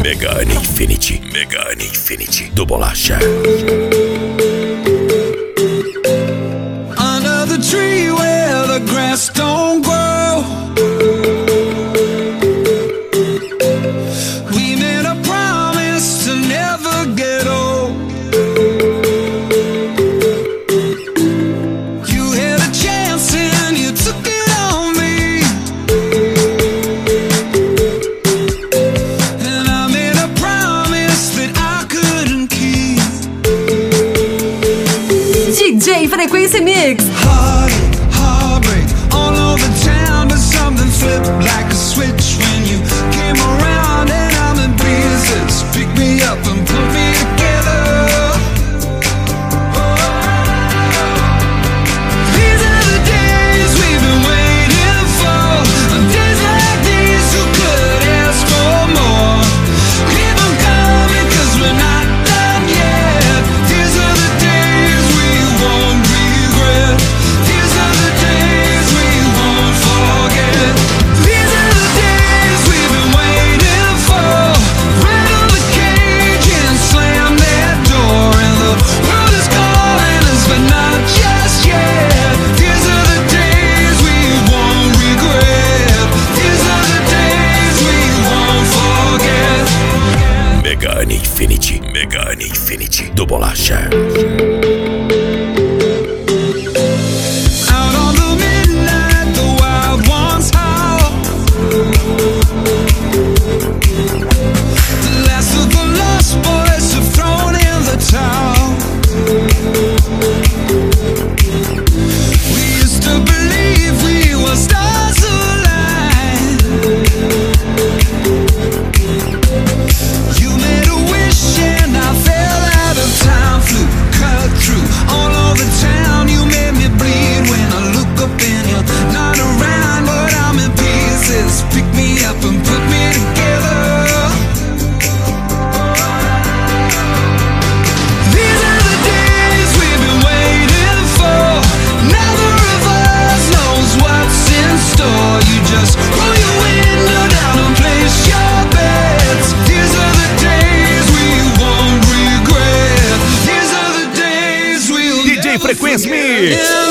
Megane Infinity do Bolacha. Under the tree where the grass don't grow, we made a promise to never get old. You had a chance and you took it on me, and I made a promise that I couldn't keep. DJ Frequência Mix. Heartbreak all over town, but something flipped like a switch when you came around, and I'm in pieces. Pick me up and put me together. These are the days we've been waiting for. On days like these, who could ask for more? Keep on coming, 'cause we're not done yet. These are the days we won't regret. These are the days we won't forget. These are the days we've been waiting for. Rattle the cage and slam that door, and the world is calling us, but not just yet. These are the days we won't regret. These are the days we won't forget. Megane Infinity do Bolacha. Out on the midnight, the wild ones howl. The last of the lost boys have thrown in the towel. We used to believe we were stars aligned. You made a wish and I fell out of time. Flew, cut through all over town. You made me bleed when I look up and you're not around, but I'm in pieces. Pick me up and put me together. These are the days we've been waiting for. Neither of us knows what's in store. You just roll your window down and place your bets. These are the days we won't regret. These are the days we'll DJ never Frequência forget. Mix.